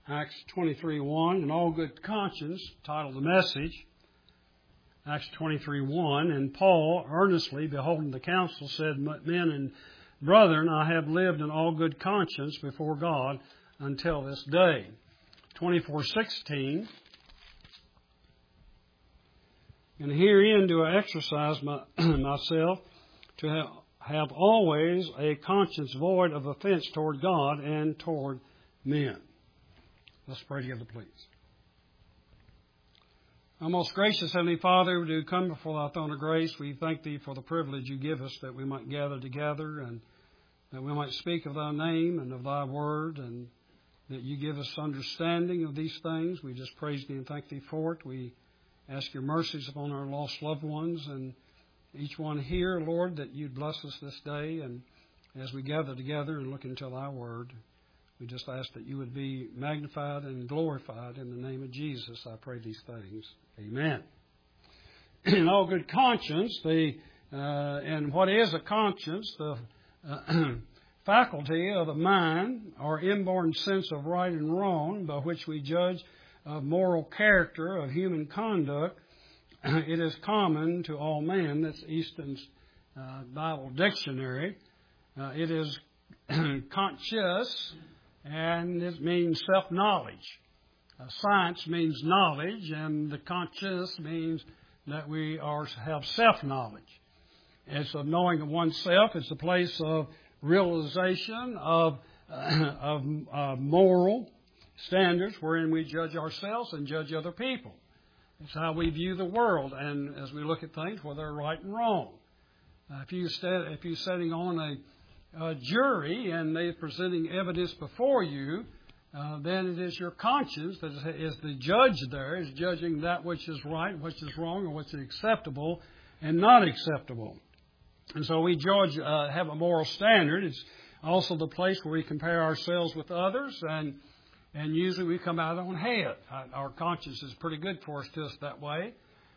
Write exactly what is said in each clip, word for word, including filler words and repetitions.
Acts twenty-three one, and all good conscience, titled the message. Acts twenty-three one, and Paul, earnestly beholding the council, said, Men and brethren, I have lived in all good conscience before God until this day. twenty-four sixteen, and herein do I exercise my, myself to have, have always a conscience void of offense toward God and toward men. Let's pray together, please. Our most gracious Heavenly Father, we do come before Thy throne of grace. We thank Thee for the privilege You give us that we might gather together and that we might speak of Thy name and of Thy word, and that You give us understanding of these things. We just praise Thee and thank Thee for it. We ask Your mercies upon our lost loved ones and each one here, Lord, that You'd bless us this day. And as we gather together and look into Thy word, we just ask that You would be magnified and glorified in the name of Jesus. I pray these things. Amen. In all good conscience, the uh, and what is a conscience? The uh, faculty of the mind or inborn sense of right and wrong by which we judge of moral character of human conduct. It is common to all men. That's Easton's uh, Bible Dictionary. Uh, it is conscious. And it means self-knowledge. Uh, science means knowledge, and the conscious means that we are have self-knowledge. It's of knowing of oneself. It's a place of realization of, uh, of uh, moral standards wherein we judge ourselves and judge other people. It's how we view the world, and as we look at things, whether they're right and wrong. Uh, if, you st- if you're sitting on a A jury and they're presenting evidence before you, uh, then it is your conscience that is the judge there, is judging that which is right, which is wrong, or what's acceptable and not acceptable. And so we judge, uh, have a moral standard. It's also the place where we compare ourselves with others, and and usually we come out on head. Our conscience is pretty good for us just that way.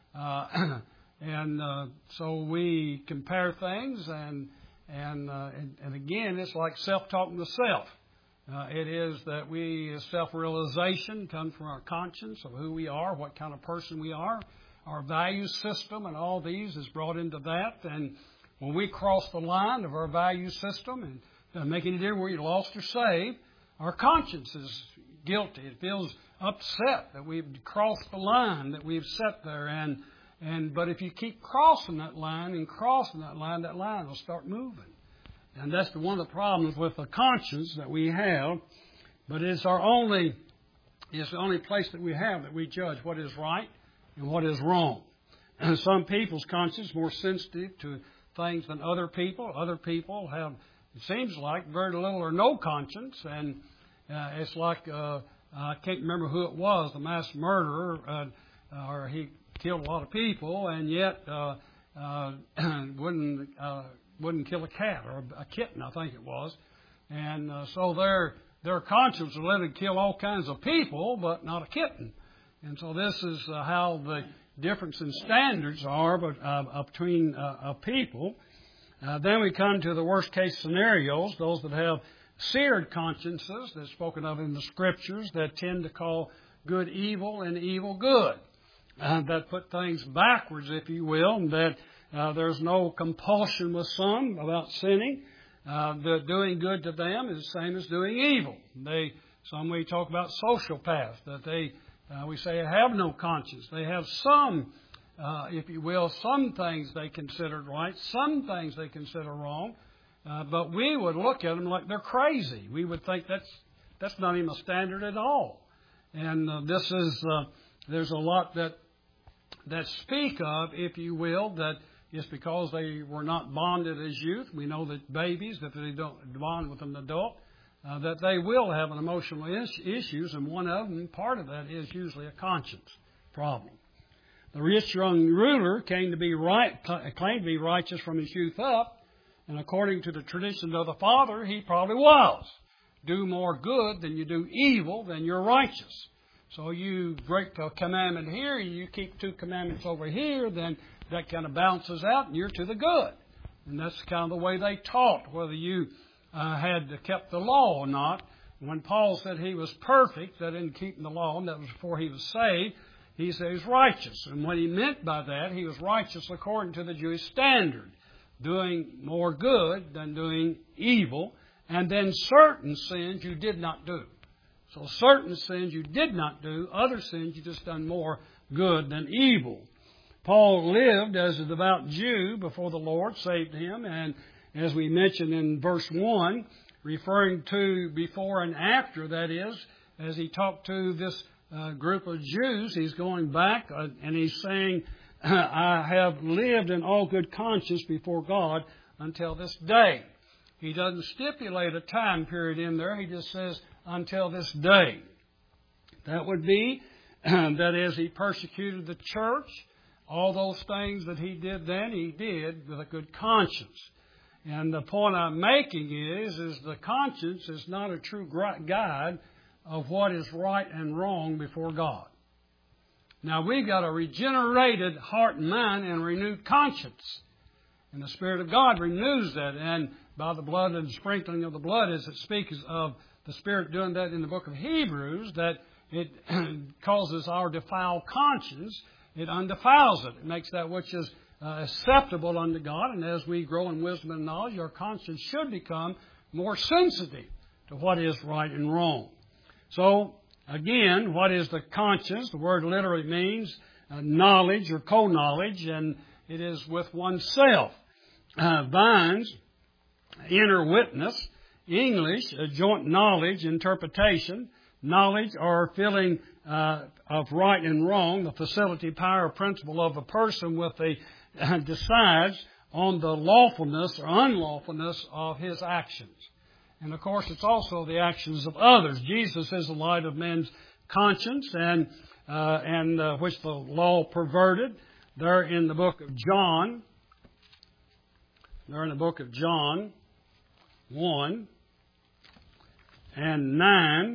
Uh, and uh, so we compare things and And, uh, and and again, it's like self-talking to self. Uh, it is that we, self-realization comes from our conscience of who we are, what kind of person we are. Our value system and all these is brought into that. And when we cross the line of our value system, and doesn't make any difference whether you're lost or saved, our conscience is guilty. It feels upset that we've crossed the line that we've set there. And And but if you keep crossing that line and crossing that line, that line will start moving. And that's the, one of the problems with the conscience that we have. But it's our only, it's the only place that we have that we judge what is right and what is wrong. And some people's conscience is more sensitive to things than other people. Other people have, it seems like, very little or no conscience. And uh, it's like, uh, I can't remember who it was, the mass murderer, uh, or he killed a lot of people, and yet uh, uh, wouldn't uh, wouldn't kill a cat or a kitten, I think it was. And uh, so their their conscience would let them kill all kinds of people, but not a kitten. And so this is uh, how the difference in standards are but, uh, between uh, people. Uh, then we come to the worst case scenarios, those that have seared consciences that's spoken of in the Scriptures that tend to call good evil and evil good. Uh, that put things backwards, if you will, and that uh, there's no compulsion with some about sinning. Uh, that doing good to them is the same as doing evil. They, some we talk about sociopaths, that they, uh, we say, have no conscience. They have some, uh, if you will, some things they consider right, some things they consider wrong, uh, but we would look at them like they're crazy. We would think that's that's not even a standard at all. And uh, this is, uh, there's a lot that that speak of, if you will, that just because they were not bonded as youth, we know that babies, if they don't bond with an adult, uh, that they will have an emotional is- issues, and one of them, part of that, is usually a conscience problem. The rich young ruler came to be right, claimed to be righteous from his youth up, and according to the tradition of the father, he probably was. Do more good than you do evil, then you're righteous. So you break a commandment here, and you keep two commandments over here, then that kind of balances out, and you're to the good. And that's kind of the way they taught, whether you uh, had kept the law or not. when Paul said he was perfect, that in keeping the law, and that was before he was saved, he said he was righteous. And what he meant by that, he was righteous according to the Jewish standard, doing more good than doing evil, and then certain sins you did not do. So certain sins you did not do, other sins you just done more good than evil. Paul lived as a devout Jew before the Lord saved him, and as we mentioned in verse one, referring to before and after, that is, as he talked to this uh, group of Jews, he's going back uh, and he's saying, I have lived in all good conscience before God until this day. He doesn't stipulate a time period in there. He just says, until this day. That would be, that is, he persecuted the church. All those things that he did then, he did with a good conscience. And the point I'm making is, is the conscience is not a true guide of what is right and wrong before God. Now, we've got a regenerated heart and mind and renewed conscience. And the Spirit of God renews that. And by the blood and the sprinkling of the blood, as it speaks of the Spirit doing that in the book of Hebrews, that it causes our defiled conscience. It undefiles it. It makes that which is uh, acceptable unto God. And as we grow in wisdom and knowledge, our conscience should become more sensitive to what is right and wrong. So, again, what is the conscience? The word literally means uh, knowledge or co-knowledge, and it is with oneself. Uh, Vines, inner witness. English, a joint knowledge, interpretation. Knowledge or feeling uh, of right and wrong, the facility, power, principle of a person with the uh, decides on the lawfulness or unlawfulness of his actions. And, of course, it's also the actions of others. Jesus is the light of men's conscience, and uh, and uh, which the law perverted. There in the book of John, there in the book of John one and nine,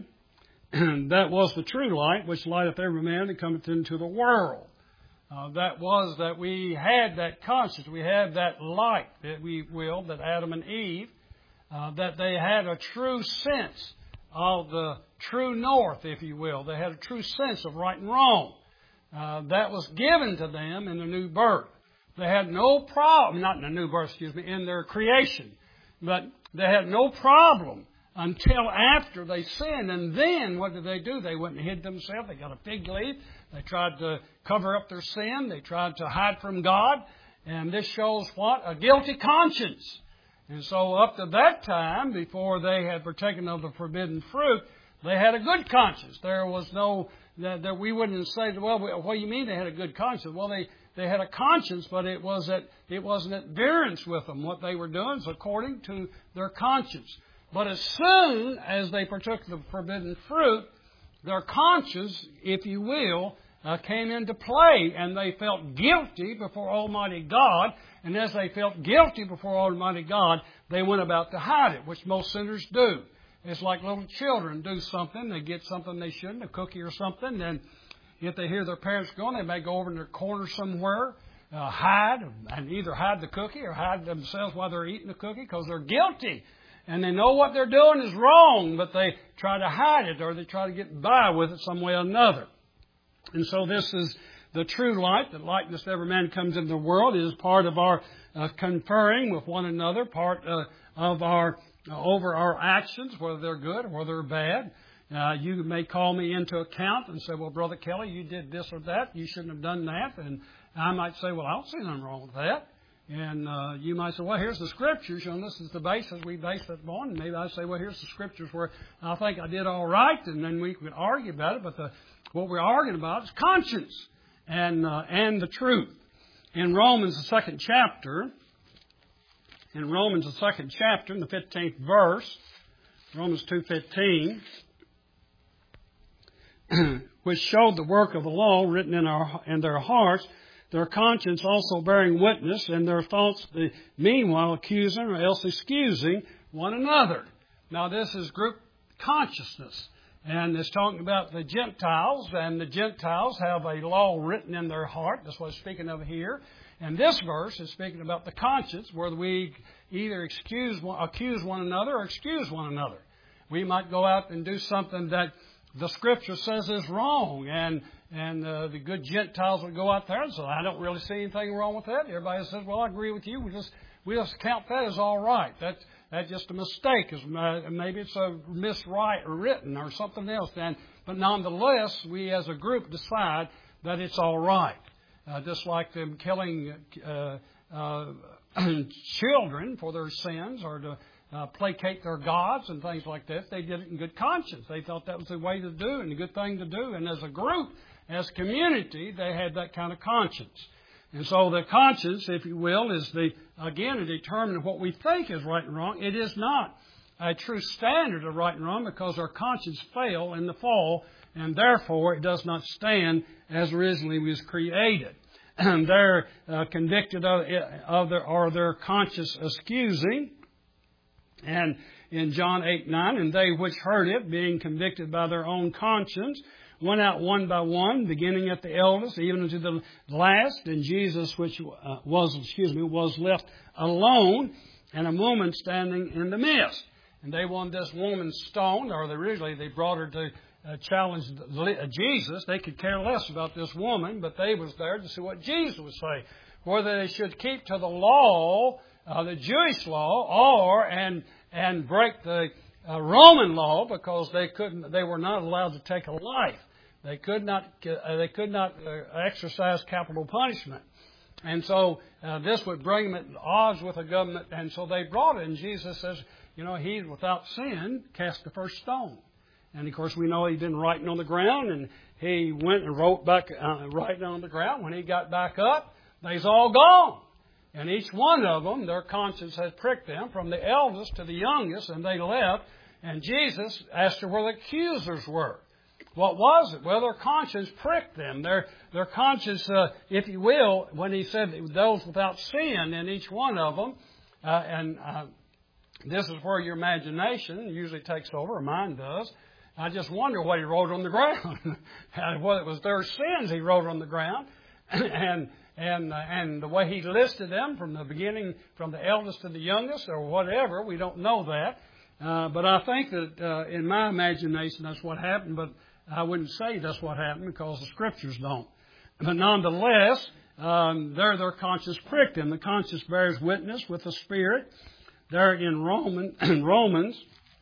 that was the true light, which lighteth every man that cometh into the world. Uh, that was that we had that conscience, we had that light, that we will, that Adam and Eve, uh, that they had a true sense of the true north, if you will. They had a true sense of right and wrong. Uh, that was given to them in the new birth. They had no problem, not in the new birth, excuse me, in their creation, but they had no problem until after they sinned. And then what did they do? They went and hid themselves. They got a fig leaf. They tried to cover up their sin. They tried to hide from God. And this shows what? A guilty conscience. And so up to that time, before they had partaken of the forbidden fruit, they had a good conscience. There was no, that, that we wouldn't say, well, what do you mean they had a good conscience? Well, they, they had a conscience, but it was at, it wasn't at variance with them. What they were doing is according to their conscience. But as soon as they partook of the forbidden fruit, their conscience, if you will, uh, came into play, and they felt guilty before Almighty God. And as they felt guilty before Almighty God, they went about to hide it, which most sinners do. It's like little children do something. They get something they shouldn't, a cookie or something, and if they hear their parents going, they may go over in their corner somewhere, uh, hide, and either hide the cookie or hide themselves while they're eating the cookie because they're guilty. And they know what they're doing is wrong, but they try to hide it or they try to get by with it some way or another. And so this is the true light, that likeness to every man comes into the world. It is part of our uh, conferring with one another, part uh, of our uh, over our actions, whether they're good or whether they're bad. Uh, you may call me into account and say, well, Brother Kelly, you did this or that. You shouldn't have done that. And I might say, well, I don't see nothing wrong with that. And uh, you might say, well, here's the Scriptures. You know, this is the basis we base that on. And maybe I say, well, here's the Scriptures where I think I did all right. And then we could argue about it. But the, what we're arguing about is conscience and uh, and the truth. In Romans, the second chapter, in Romans, the second chapter, in the fifteenth verse, Romans two fifteen, which showed the work of the law written in our in their hearts, their conscience also bearing witness, and their thoughts the meanwhile accusing or else excusing one another. Now this is group consciousness, and it's talking about the Gentiles, and the Gentiles have a law written in their heart. That's what it's speaking of here. And this verse is speaking about the conscience, where we either excuse, accuse one another or excuse one another. we might go out and do something that the Scripture says is wrong. And and uh, the good Gentiles would go out there and say, I don't really see anything wrong with that. Everybody says, well, I agree with you. We just we just count that as all right. That, that's just a mistake. Maybe it's a miswritten or something else. And, but nonetheless, we as a group decide that it's all right. Uh, just like them killing uh, uh, children for their sins or to uh, placate their gods and things like that. They did it in good conscience. They thought that was the way to do and a good thing to do. And as a group, as a community, they had that kind of conscience. And so the conscience, if you will, is the, again, to determine what we think is right and wrong. It is not a true standard of right and wrong because our conscience fell in the fall, and therefore it does not stand as originally was created. And they're uh, convicted of, of their, or their conscience excusing. And in John eight nine, and they which heard it, being convicted by their own conscience, went out one by one, beginning at the eldest, even unto the last. And Jesus, which uh, was, excuse me, was left alone, and a woman standing in the midst. And they wanted this woman stoned, or they originally they brought her to uh, challenge Jesus. They could care less about this woman, but they was there to see what Jesus would say, whether they should keep to the law, uh, the Jewish law, or and and break the uh, Roman law, because they couldn't, they were not allowed to take a life. They could not, uh, they could not uh, exercise capital punishment. And so uh, this would bring them at odds with the government. And so they brought it. And Jesus says, you know, he without sin cast the first stone. And of course we know he'd been writing on the ground, and he went and wrote back, uh, writing on the ground. When he got back up, they's all gone. And each one of them, their conscience had pricked them, from the eldest to the youngest, and they left. And Jesus asked her where the accusers were. What was it? Well, their conscience pricked them. Their their conscience, uh, if you will, when he said those without sin in each one of them, uh, and uh, this is where your imagination usually takes over, or mine does. I just wonder what he wrote on the ground. Whether it was their sins he wrote on the ground, and and uh, and the way he listed them from the beginning, from the eldest to the youngest, or whatever, we don't know that. Uh, but I think that uh, in my imagination that's what happened, but I wouldn't say that's what happened because the Scriptures don't. But nonetheless, um, there their conscience pricked them. The conscience bears witness with the Spirit. There in Roman, Romans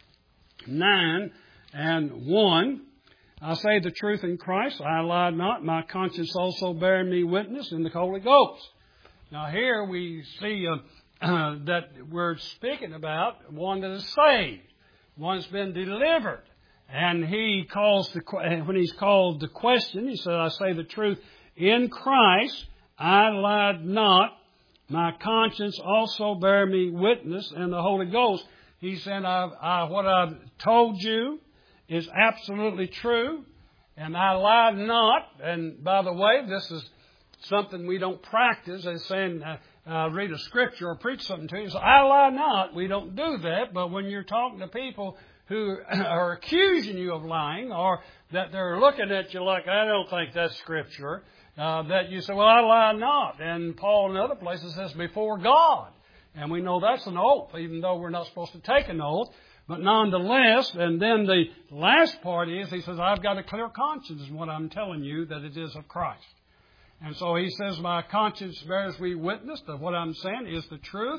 nine and one, I say the truth in Christ, I lie not. My conscience also bearing me witness in the Holy Ghost. Now here we see uh, uh, that we're speaking about one that is saved, one that's been delivered. And he calls the, when he's called the question, he said, I say the truth in Christ, I lied not. My conscience also bear me witness in the Holy Ghost. He said, I, I, what I've told you is absolutely true, and I lied not. And by the way, this is something we don't practice, as saying, uh, uh, read a scripture or preach something to you. So I lie not. We don't do that. But when you're talking to people who are accusing you of lying, or that they're looking at you like, I don't think that's Scripture, uh, that you say, well, I lie not. And Paul in other places says, before God. And we know that's an oath, even though we're not supposed to take an oath. But nonetheless, and then the last part is, he says, I've got a clear conscience in what I'm telling you, that it is of Christ. And so he says, my conscience bears me witness that what I'm saying is the truth,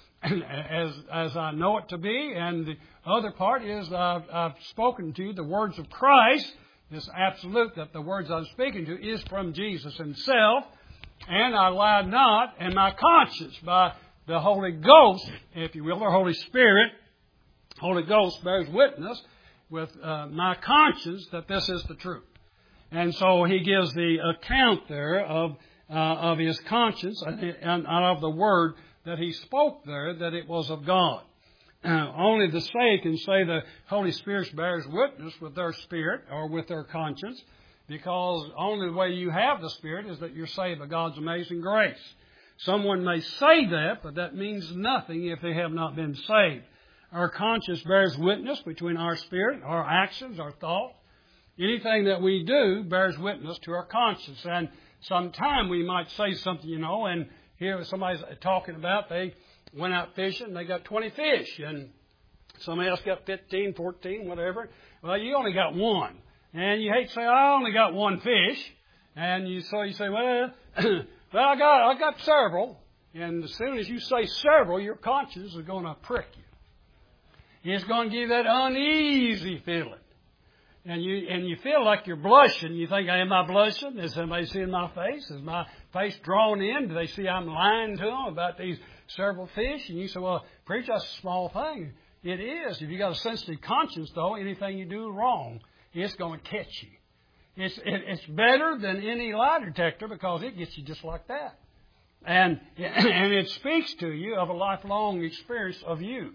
as as I know it to be. And the other part is I've, I've spoken to you the words of Christ. It's absolute that the words I'm speaking to is from Jesus himself. And I lie not, and my conscience by the Holy Ghost, if you will, or Holy Spirit, Holy Ghost bears witness with uh, my conscience that this is the truth. And so he gives the account there of uh, of his conscience and, and of the word that he spoke there, that it was of God. Uh, only the saved can say the Holy Spirit bears witness with their spirit or with their conscience, because only the way you have the Spirit is that you're saved by God's amazing grace. Someone may say that, but that means nothing if they have not been saved. Our conscience bears witness between our spirit, our actions, our thoughts. Anything that we do bears witness to our conscience. And sometime we might say something, you know, and here somebody's talking about they went out fishing and they got twenty fish. And Somebody else got fifteen, fourteen, whatever. Well, you only got one. And you hate to say, I only got one fish. And you so you say, well, well, I got I got several. And as soon as you say several, your conscience is going to prick you. It's going to give you that uneasy feeling. And you and you feel like you're blushing. You think, am I blushing? Is somebody seeing my face? Is my face drawn in? Do they see I'm lying to them about these several fish? And you say, well, preacher, that's a small thing. It is. If you got a sensitive conscience, though, anything you do wrong, it's going to catch you. It's, it, it's better than any lie detector because it gets you just like that. And, and it speaks to you of a lifelong experience of you.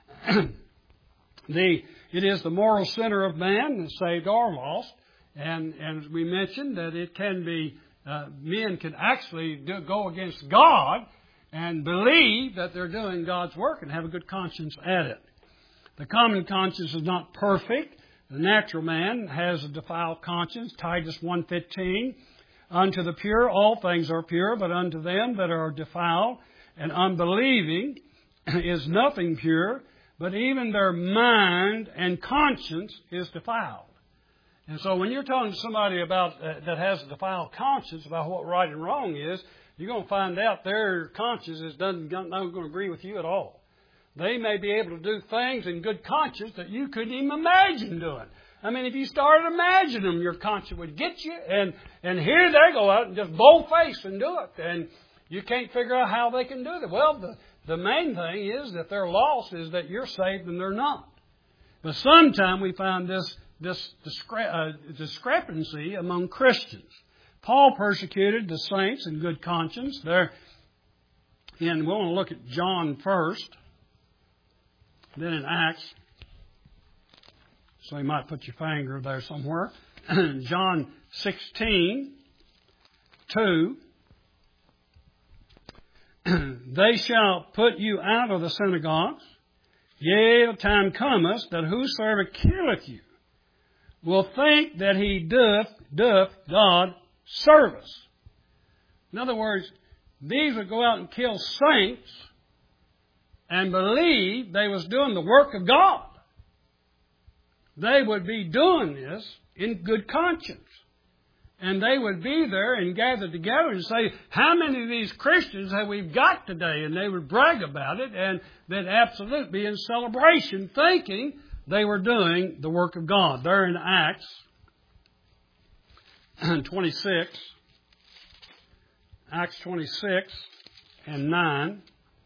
the It is the moral center of man, saved or lost. And, and we mentioned that it can be, uh, men can actually do, go against God and believe that they're doing God's work and have a good conscience at it. The common conscience is not perfect. The natural man has a defiled conscience. Titus one fifteen. Unto the pure all things are pure, but unto them that are defiled and unbelieving is nothing pure, but even their mind and conscience is defiled. And so when you're talking to somebody about uh, that has a defiled conscience about what right and wrong is, you're going to find out their conscience is doesn't not going to agree with you at all. They may be able to do things in good conscience that you couldn't even imagine doing. I mean, if you started imagining them, your conscience would get you. And, and here they go out and just bold-faced and do it. And you can't figure out how they can do it. Well, the, the main thing is that their loss is that you're saved and they're not. But sometimes we find this, this discre- uh, discrepancy among Christians. Paul persecuted the saints in good conscience. There, and we want to look at John first. Then in Acts, so you might put your finger there somewhere. John sixteen, two. They shall put you out of the synagogues. Yea, the time cometh that whosoever killeth you will think that he doth, doth God service. In other words, these would go out and kill saints and believe they was doing the work of God. They would be doing this in good conscience. And they would be there and gather together and say, how many of these Christians have we got today? And they would brag about it and they'd absolutely be in celebration thinking they were doing the work of God. There in Acts twenty-six, Acts twenty-six and nine.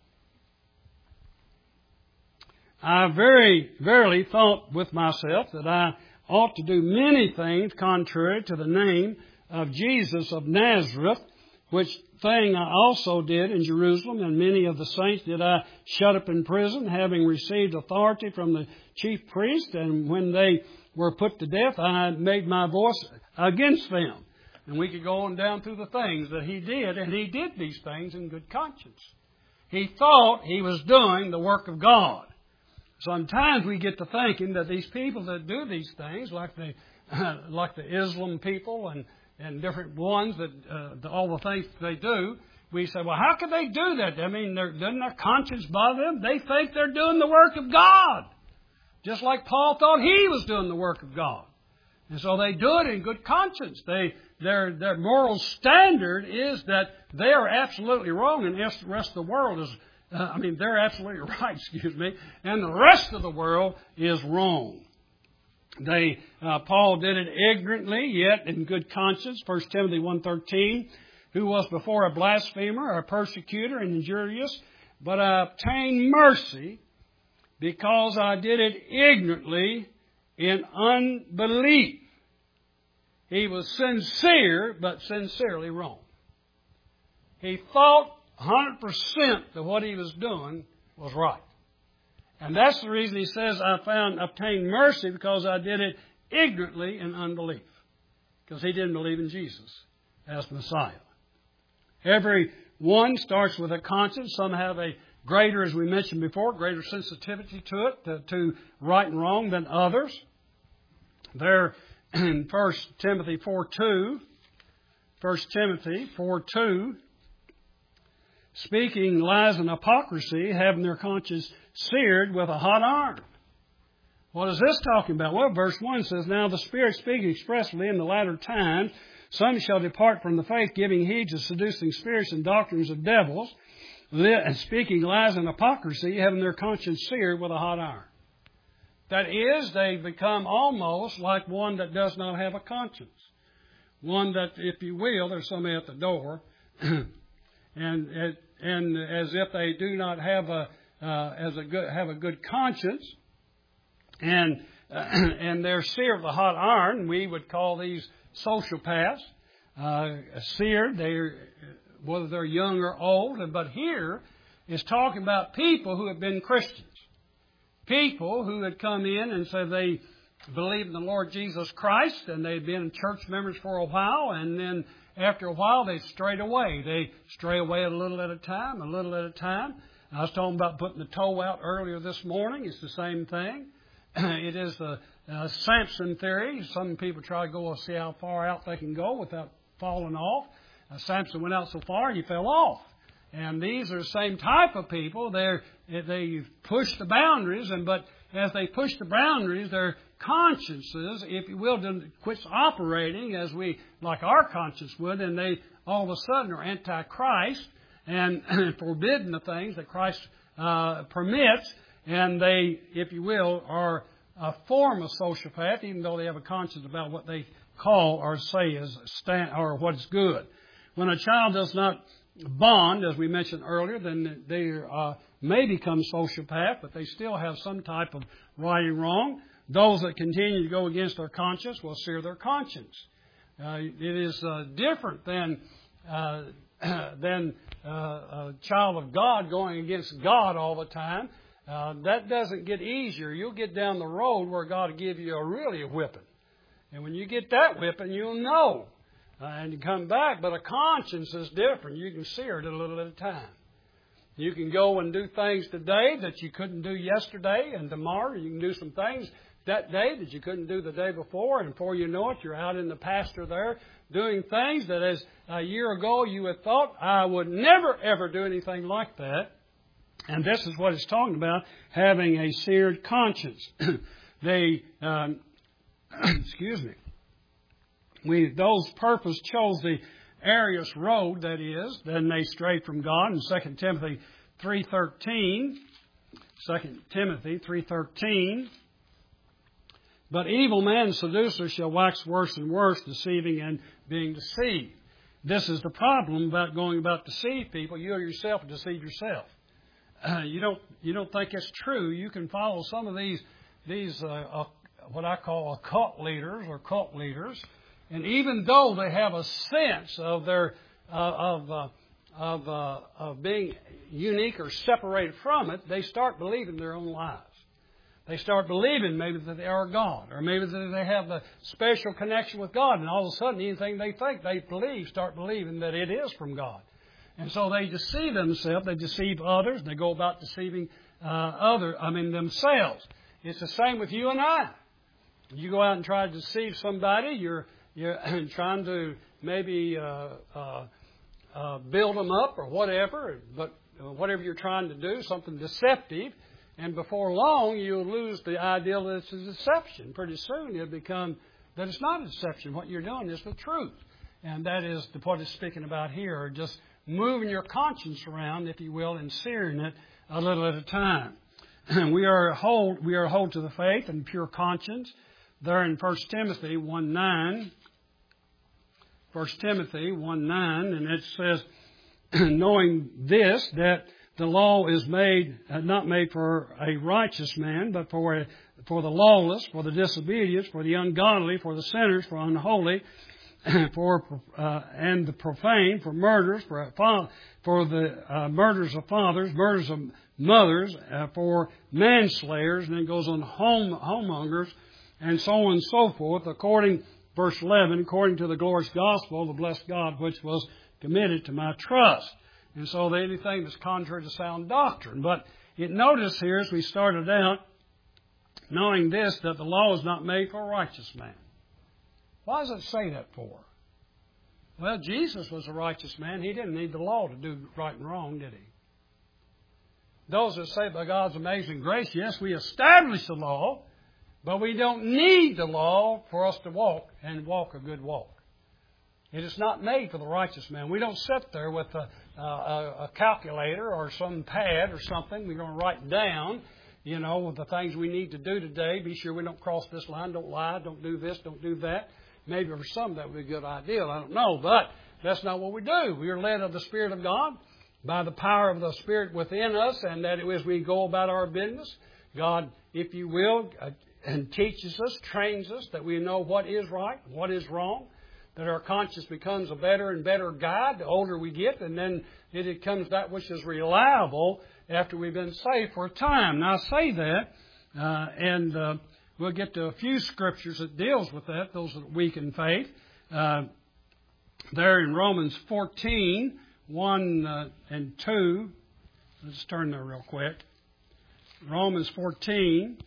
I very verily thought with myself that I ought to do many things contrary to the name of Jesus of Nazareth, which thing I also did in Jerusalem, and many of the saints did I shut up in prison, having received authority from the chief priest, and when they were put to death, I made my voice against them. And we could go on down through the things that he did, and he did these things in good conscience. He thought he was doing the work of God. Sometimes we get to thinking that these people that do these things, like the uh, like the Islam people and, and different ones, that uh, the, all the things they do, we say, well, how can they do that? I mean, doesn't their conscience bother them? They think they're doing the work of God, just like Paul thought he was doing the work of God. And so they do it in good conscience. They their their moral standard is that they are absolutely wrong, and the rest of the world is. Uh, I mean, they're absolutely right, excuse me, and the rest of the world is wrong. They, uh, Paul did it ignorantly, yet in good conscience. First Timothy one thirteen, who was before a blasphemer, a persecutor, and injurious, but I obtained mercy because I did it ignorantly in unbelief. He was sincere, but sincerely wrong. He thought one hundred percent of what he was doing was right. And that's the reason he says, I found, obtained mercy because I did it ignorantly in unbelief. Because he didn't believe in Jesus as Messiah. Every one starts with a conscience. Some have a greater, as we mentioned before, greater sensitivity to it, to, to right and wrong than others. There in First Timothy four two, First Timothy four two, speaking lies and hypocrisy, having their conscience seared with a hot iron. What is this talking about? Well, verse one says, Now the Spirit speaking expressly in the latter times, some shall depart from the faith, giving heed to seducing spirits and doctrines of devils, and speaking lies and hypocrisy, having their conscience seared with a hot iron. That is, they become almost like one that does not have a conscience. One that, if you will, there's somebody at the door, and and as if they do not have a uh, as a good have a good conscience, and uh, and they're seared with a hot iron. We would call these sociopaths, uh, seared. They're whether they're young or old, but here is talking about people who have been Christians. People who had come in and said they believed in the Lord Jesus Christ, and they'd been church members for a while, and then after a while they strayed away. They stray away a little at a time, a little at a time. I was talking about putting the toe out earlier this morning. It's the same thing. It is the uh, Samson theory. Some people try to go and see how far out they can go without falling off. Uh, Samson went out so far, he fell off. And these are the same type of people. They're, they push the boundaries, and but as they push the boundaries, their consciences, if you will, quits operating as we, like our conscience would, and they all of a sudden are anti-Christ and forbidden the things that Christ uh, permits, and they, if you will, are a form of sociopath, even though they have a conscience about what they call or say is stand or what's good. When a child does not bond, as we mentioned earlier, then they uh, may become sociopath, but they still have some type of right and wrong. Those that continue to go against their conscience will sear their conscience. Uh, it is uh, different than uh, than uh, a child of God going against God all the time. Uh, that doesn't get easier. You'll get down the road where God will give you a really a whipping. And when you get that whipping, you'll know. Uh, and you come back, but a conscience is different. You can sear it a little at a time. You can go and do things today that you couldn't do yesterday, and tomorrow you can do some things that day that you couldn't do the day before, and before you know it, you're out in the pasture there doing things that as a year ago you had thought, I would never, ever do anything like that. And this is what it's talking about, having a seared conscience. they, um, excuse me. We, those purpose chose the Arius road, that is, then they strayed from God. In Second Timothy three thirteen, Second Timothy three thirteen, but evil men and seducers shall wax worse and worse, deceiving and being deceived. This is the problem about going about to deceive people. You yourself deceive yourself. Uh, you don't you don't think it's true. You can follow some of these these uh, uh, what I call occult leaders or cult leaders. And even though they have a sense of their uh, of uh, of, uh, of being unique or separated from it, they start believing their own lies. They start believing maybe that they are God, or maybe that they have a special connection with God, and all of a sudden anything they think they believe, start believing that it is from God. And so they deceive themselves, they deceive others, they go about deceiving uh, other, I mean themselves. It's the same with you and I. You go out and try to deceive somebody, you're You're trying to maybe uh, uh, uh, build them up or whatever, but whatever you're trying to do, something deceptive, and before long you'll lose the idea that it's a deception. Pretty soon it'll become that it's not a deception. What you're doing is the truth. And that is what it's speaking about here, just moving your conscience around, if you will, and searing it a little at a time. we are hold, we are hold to the faith and pure conscience. There in First Timothy one nine, First Timothy one nine, and it says, knowing this, that the law is made, uh, not made for a righteous man, but for a, for the lawless, for the disobedient, for the ungodly, for the sinners, for unholy, for uh, and the profane, for murderers, for for the uh, murders of fathers, murders of mothers, uh, for manslayers, and then it goes on home homemongers, and so on and so forth, according, verse eleven, according to the glorious gospel of the blessed God, which was committed to my trust. And so anything that's contrary to sound doctrine. But it notice here, as we started out, knowing this, that the law is not made for a righteous man. Why does it say that for? Well, Jesus was a righteous man. He didn't need the law to do right and wrong, did he? Those that say by God's amazing grace, yes, we establish the law. But we don't need the law for us to walk and walk a good walk. It is not made for the righteous man. We don't sit there with a, a, a calculator or some pad or something. We're going to write down, you know, the things we need to do today. Be sure we don't cross this line. Don't lie. Don't do this. Don't do that. Maybe for some that would be a good idea. I don't know. But that's not what we do. We are led of the Spirit of God by the power of the Spirit within us. And that as we go about our business, God, if you will, uh, and teaches us, trains us that we know what is right, what is wrong. That our conscience becomes a better and better guide the older we get, and then it becomes that which is reliable after we've been saved for a time. Now, I say that, uh, and uh, we'll get to a few scriptures that deals with that, those that are weak in faith. Uh, there in Romans fourteen, one uh, and two, let's turn there real quick. Romans fourteen,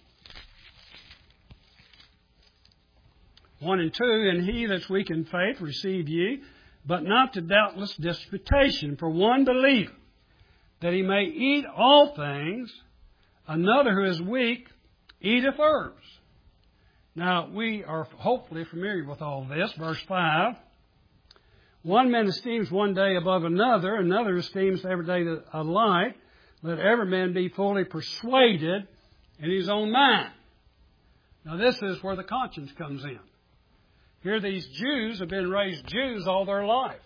one and two, and he that's weak in faith receive ye, but not to doubtless disputation. For one believeth that he may eat all things, another who is weak eateth herbs. Now, we are hopefully familiar with all this. Verse five, one man esteems one day above another, another esteems every day alike. Let every man be fully persuaded in his own mind. Now, this is where the conscience comes in. Here these Jews have been raised Jews all their life.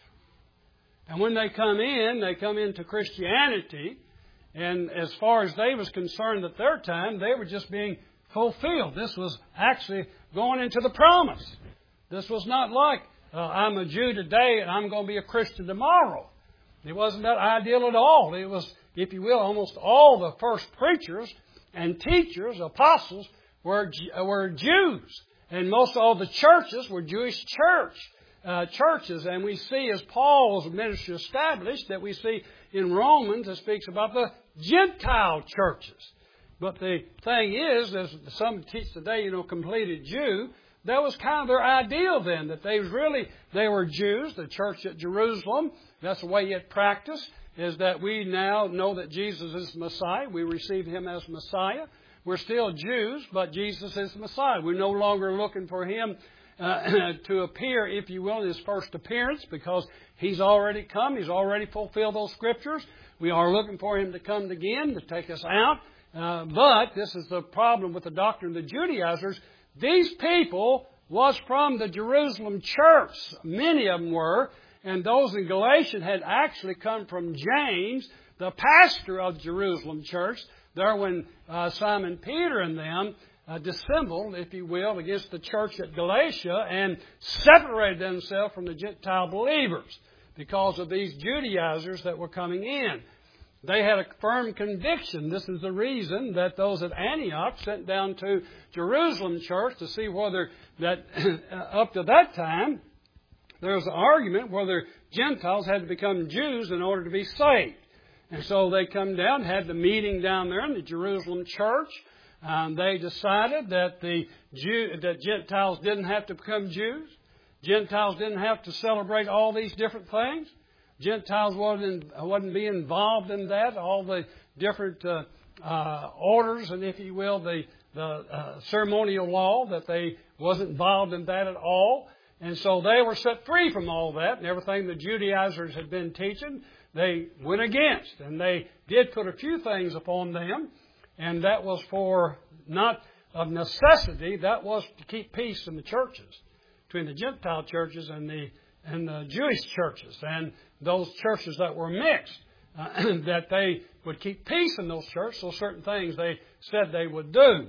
And when they come in, they come into Christianity. And as far as they was concerned at their time, they were just being fulfilled. This was actually going into the promise. This was not like, uh, I'm a Jew today and I'm going to be a Christian tomorrow. It wasn't that ideal at all. It was, if you will, almost all the first preachers and teachers, apostles, were, were Jews. And most all the churches were Jewish church uh, churches. And we see, as Paul's ministry established, that we see in Romans, it speaks about the Gentile churches. But the thing is, as some teach today, you know, completed Jew, that was kind of their ideal then, that they was really, they were Jews, the church at Jerusalem. That's the way it practiced, is that we now know that Jesus is Messiah. We receive Him as Messiah. We're still Jews, but Jesus is the Messiah. We're no longer looking for Him uh, to appear, if you will, in His first appearance, because He's already come. He's already fulfilled those Scriptures. We are looking for Him to come again, to take us out. Uh, but this is the problem with the doctrine of the Judaizers. These people was from the Jerusalem church. Many of them were. And those in Galatia had actually come from James, the pastor of Jerusalem church. There when uh, Simon Peter and them uh, dissembled, if you will, against the church at Galatia and separated themselves from the Gentile believers because of these Judaizers that were coming in. They had a firm conviction. This is the reason that those at Antioch sent down to Jerusalem church to see whether that up to that time there was an argument whether Gentiles had to become Jews in order to be saved. And so they come down, had the meeting down there in the Jerusalem church. Um, they decided that the Jew, that Gentiles didn't have to become Jews. Gentiles didn't have to celebrate all these different things. Gentiles wasn't, wasn't be involved in that, all the different uh, uh, orders and, if you will, the, the uh, ceremonial law, that they wasn't involved in that at all. And so they were set free from all that, and everything the Judaizers had been teaching, they went against. And they did put a few things upon them, and that was for not of necessity, that was to keep peace in the churches, between the Gentile churches and the and the Jewish churches, and those churches that were mixed, uh, that they would keep peace in those churches, so certain things they said they would do.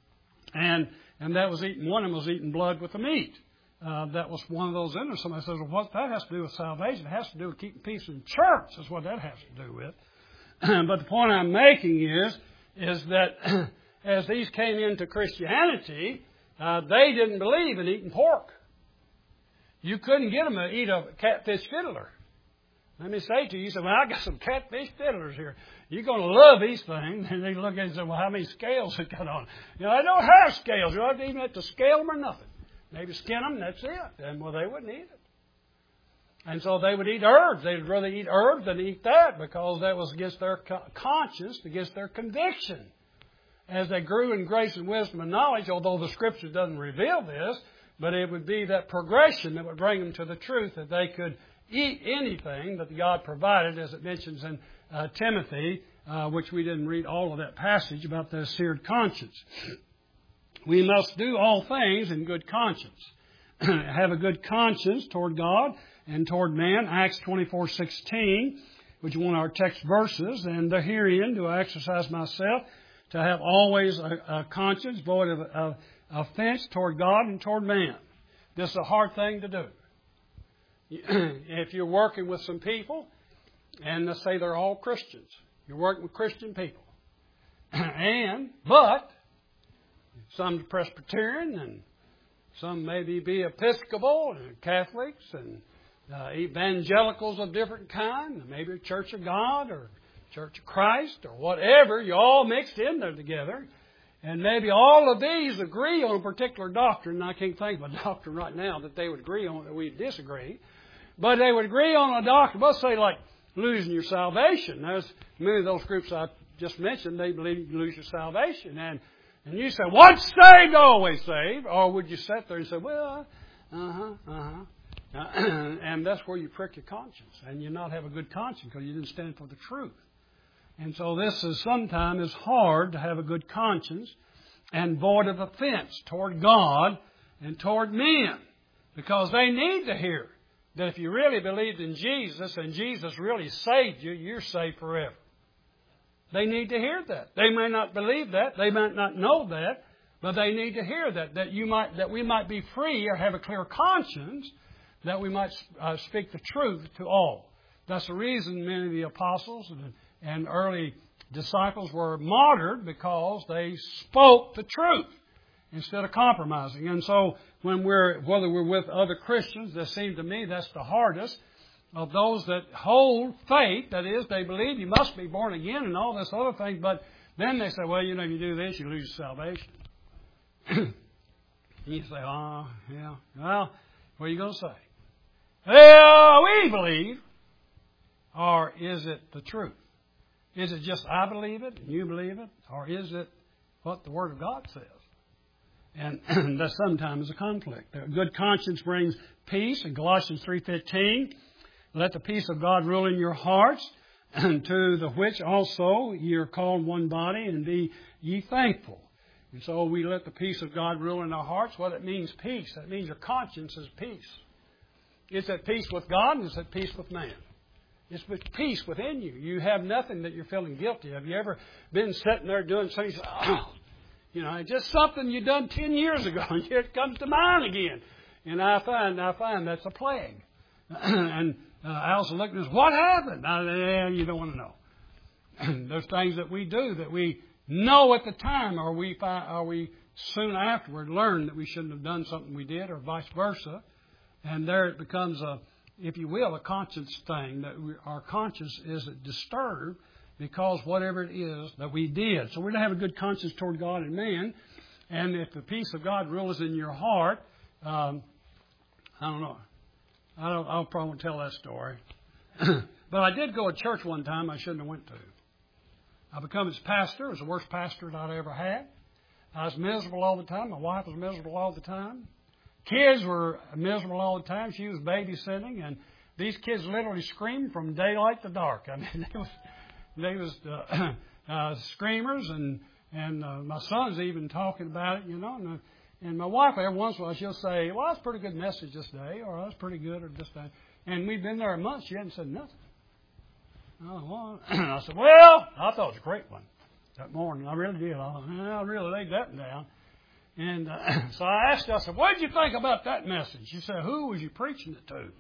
And and that was eating, one of them was eating blood with the meat. Uh, that was one of those in there. Somebody says, well, what that has to do with salvation? It has to do with keeping peace in church. That's what that has to do with. But the point I'm making is, is that as these came into Christianity, uh, they didn't believe in eating pork. You couldn't get them to eat a catfish fiddler. Let me say to you, you say, well, I got some catfish fiddlers here. You're going to love these things. And they look at it and say, well, how many scales it got on? You know, I don't have scales. You don't even have to scale them or nothing. Maybe skin them, and that's it. And, well, they wouldn't eat it. And so they would eat herbs. They'd rather eat herbs than eat that because that was against their conscience, against their conviction. as they grew in grace and wisdom and knowledge, although the Scripture doesn't reveal this, but it would be that progression that would bring them to the truth, that they could eat anything that God provided, as it mentions in uh, Timothy, uh, which we didn't read all of that passage about the seared conscience. We must do all things in good conscience. Have a good conscience toward God and toward man. Acts twenty-four sixteen, which is one of our text verses. And herein do I exercise myself to have always a, a conscience void of, of offense toward God and toward man. This is a hard thing to do. If you're working with some people, and let's say they're all Christians, you're working with Christian people, and but some Presbyterian and some maybe be Episcopal and Catholics and uh, evangelicals of different kind, maybe a Church of God or Church of Christ or whatever. You all mixed in there together. And maybe all of these agree on a particular doctrine. I can't think of a doctrine right now that they would agree on that we disagree. But they would agree on a doctrine. Let's say like losing your salvation. There's many of those groups I just mentioned, they believe you lose your salvation. And And you say, once saved, always saved. Or would you sit there and say, well, uh-huh, uh-huh. And that's where you prick your conscience. And you not have a good conscience because you didn't stand for the truth. And so this is sometimes hard to have a good conscience and void of offense toward God and toward men. Because they need to hear that if you really believed in Jesus and Jesus really saved you, you're saved forever. They need to hear that. They may not believe that. They might not know that. But they need to hear that. That you might, that we might be free or have a clear conscience. That we might uh, speak the truth to all. That's the reason many of the apostles and, and early disciples were martyred, because they spoke the truth instead of compromising. And so when we're, whether we're with other Christians, that seems to me that's the hardest. Of those that hold faith, that is, they believe you must be born again and all this other thing, but then they say, well, you know, if you do this, you lose your salvation. And you say, oh, yeah, well, what are you going to say? Well, we believe, or is it the truth? Is it just I believe it and you believe it, or is it what the Word of God says? And that sometimes is a conflict. A good conscience brings peace. In Colossians three fifteen, let the peace of God rule in your hearts, and to the which also ye are called one body, and be ye thankful. And so we let the peace of God rule in our hearts. What it means, peace. That means your conscience is peace. It's at peace with God, and it's at peace with man. It's with peace within you. You have nothing that you're feeling guilty of. Have you ever been sitting there doing something, you say, oh, you know, just something you done ten years ago, and it comes to mind again. And I find, I find that's a plague. And uh, Allison looked and says, what happened? I said, yeah, you don't want to know. There's things that we do that we know at the time, or we find, or we soon afterward learn that we shouldn't have done something we did, or vice versa. And there it becomes a, if you will, a conscience thing, that we, our conscience is disturbed because whatever it is that we did. So we're going to have a good conscience toward God and man. And if the peace of God rules in your heart, um, I don't know. I don't, I'll probably won't tell that story. But I did go to church one time I shouldn't have went to. I become its pastor. It was the worst pastor that I'd ever had. I was miserable all the time. My wife was miserable all the time. Kids were miserable all the time. She was babysitting, and these kids literally screamed from daylight to dark. I mean, they was they was uh, uh, screamers, and and uh, my son's even talking about it, you know. And, uh, and my wife, every once in a while, she'll say, "Well, that's a pretty good message this day," or "That's pretty good," or just that. And we've been there a month. She hadn't said nothing. Oh, well. I said, "Well, I thought it was a great one that morning. I really did. I, I really laid that one down." And uh, so I asked her, I said, what did you think about that message? She said, who was you preaching it to?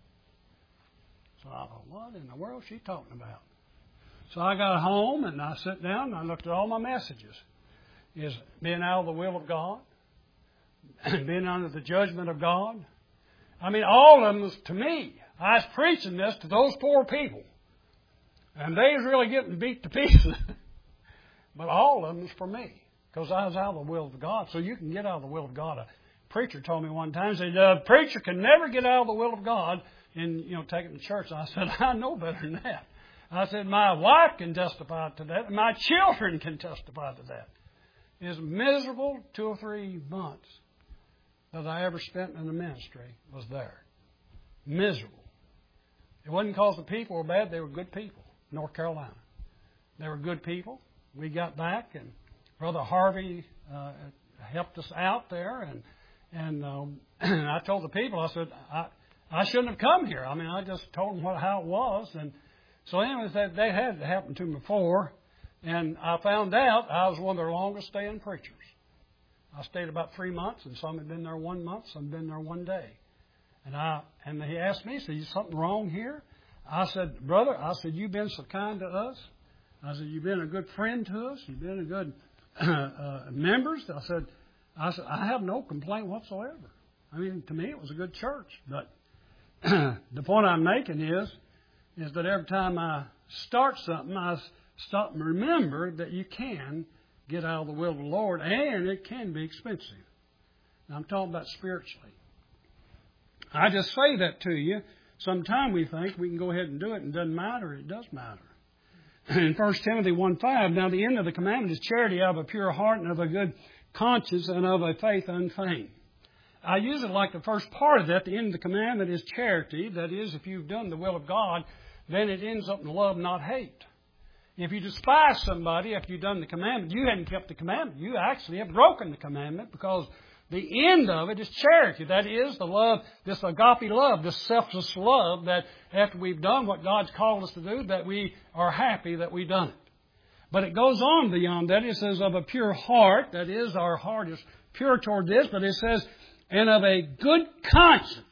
So I thought, what in the world is she talking about? So I got home and I sat down and I looked at all my messages. Is being out of the will of God, being under the judgment of God. I mean, all of them was to me. I was preaching this to those poor people. And they was really getting beat to pieces. But all of them was for me. Because I was out of the will of God. So you can get out of the will of God. A preacher told me one time, he said, a preacher can never get out of the will of God and, you know, take it to church. I said, I know better than that. I said, my wife can testify to that. And my children can testify to that. is miserable two or three months that I ever spent in the ministry was there. Miserable. It wasn't because the people were bad. They were good people. North Carolina. They were good people. We got back, and Brother Harvey uh, helped us out there. And and um, I told the people, I said, I, I shouldn't have come here. I mean, I just told them what, how it was. And so anyways, that they had happened to me before. And I found out I was one of their longest staying preachers. I stayed about three months, and some had been there one month, some had been there one day. And I and he asked me, he said, is something wrong here? I said, brother, I said, you've been so kind to us. I said, you've been a good friend to us. You've been a good uh, uh, members. I said, I said, I have no complaint whatsoever. I mean, to me, it was a good church. But the point I'm making is, is that every time I start something, I stop and remember that you can get out of the will of the Lord, and it can be expensive. Now, I'm talking about spiritually. I just say that to you. Sometimes we think we can go ahead and do it, and it doesn't matter. It does matter. In First Timothy one five, now the end of the commandment is charity of a pure heart and of a good conscience and of a faith unfeigned. I use it like the first part of that. The end of the commandment is charity. That is, if you've done the will of God, then it ends up in love, not hate. If you despise somebody after you've done the commandment, you hadn't kept the commandment. You actually have broken the commandment, because the end of it is charity. That is the love, this agape love, this selfless love that after we've done what God's called us to do, that we are happy that we've done it. But it goes on beyond that. It says of a pure heart. That is, our heart is pure toward this. But it says, and of a good conscience.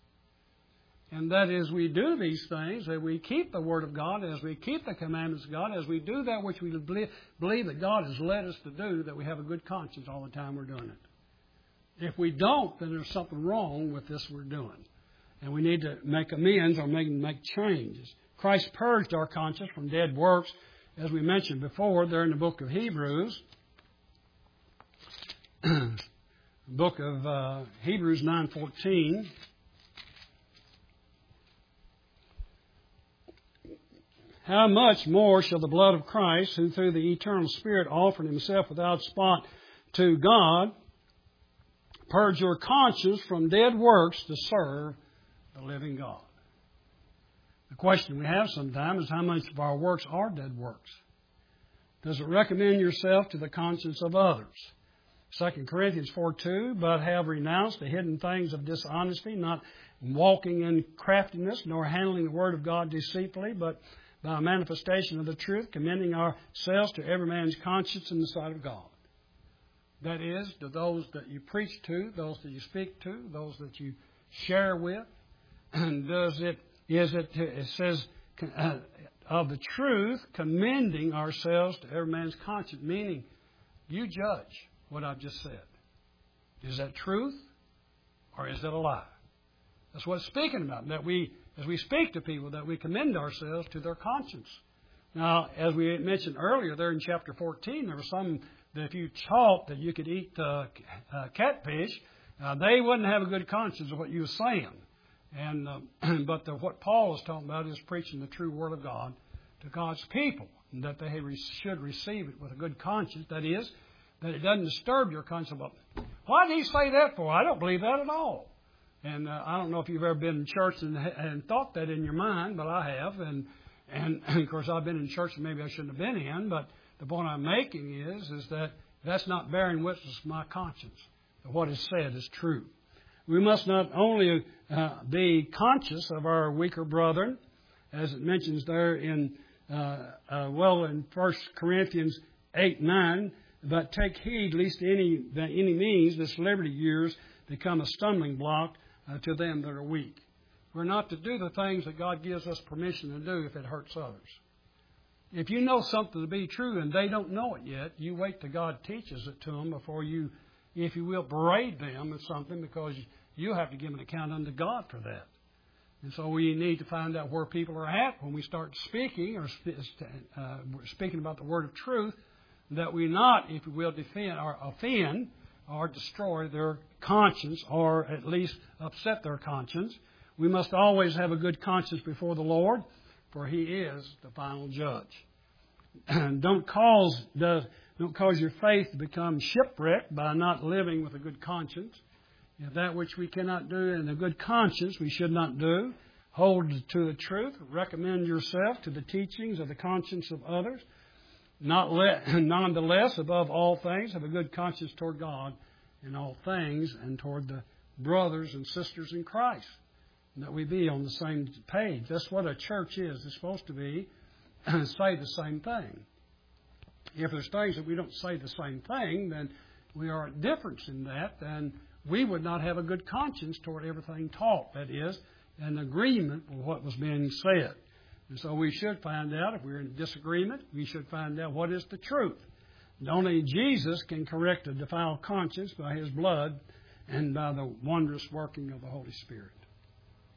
And that is, we do these things, that we keep the Word of God, as we keep the commandments of God, as we do that which we believe, believe that God has led us to do, that we have a good conscience all the time we're doing it. If we don't, then there's something wrong with this we're doing. And we need to make amends or make, make changes. Christ purged our conscience from dead works, as we mentioned before, there in the book of Hebrews. book of uh, Hebrews nine fourteen. How much more shall the blood of Christ, who through the eternal Spirit offered himself without spot to God, purge your conscience from dead works to serve the living God? The question we have sometimes is how much of our works are dead works? Does it recommend yourself to the conscience of others? Second Corinthians four two, but have renounced the hidden things of dishonesty, not walking in craftiness, nor handling the word of God deceitfully, but by a manifestation of the truth, commending ourselves to every man's conscience in the sight of God. That is, to those that you preach to, those that you speak to, those that you share with. And does it, is it, it says, uh, of the truth, commending ourselves to every man's conscience, meaning you judge what I've just said. Is that truth, or is that a lie? That's what it's speaking about, that we, as we speak to people, that we commend ourselves to their conscience. Now, as we mentioned earlier there in chapter fourteen, there were some that if you taught that you could eat uh, uh, catfish, uh, they wouldn't have a good conscience of what you were saying. And uh, But the, what Paul is talking about is preaching the true Word of God to God's people, and that they re- should receive it with a good conscience. That is, that it doesn't disturb your conscience. Well, why did he say that for? I don't believe that at all. And uh, I don't know if you've ever been in church and, and thought that in your mind, but I have. And, and, of course, I've been in church that maybe I shouldn't have been in. But the point I'm making is, is that that's not bearing witness to my conscience, that what is said is true. We must not only uh, be conscious of our weaker brethren, as it mentions there in, uh, uh, well, in First Corinthians eight nine, but take heed lest any, by any means this liberty of yours become a stumbling block Uh, to them that are weak. We're not to do the things that God gives us permission to do if it hurts others. If you know something to be true and they don't know it yet, you wait till God teaches it to them before you, if you will, berate them or something, because you have to give an account unto God for that. And so we need to find out where people are at when we start speaking or uh, speaking about the word of truth, that we not, if you will, defend or offend or destroy their conscience, or at least upset their conscience. We must always have a good conscience before the Lord, for He is the final judge. Don't cause the Don't cause your faith to become shipwrecked by not living with a good conscience. If that which we cannot do in a good conscience we should not do. Hold to the truth. Recommend yourself to the teachings of the conscience of others. Not let, nonetheless, above all things, have a good conscience toward God in all things and toward the brothers and sisters in Christ. That we be on the same page. That's what a church is. It's supposed to be say the same thing. If there's things that we don't say the same thing, then we are at difference in that, then we would not have a good conscience toward everything taught. That is, an agreement with what was being said. And so we should find out, if we're in disagreement, we should find out what is the truth. And only Jesus can correct a defiled conscience by His blood and by the wondrous working of the Holy Spirit.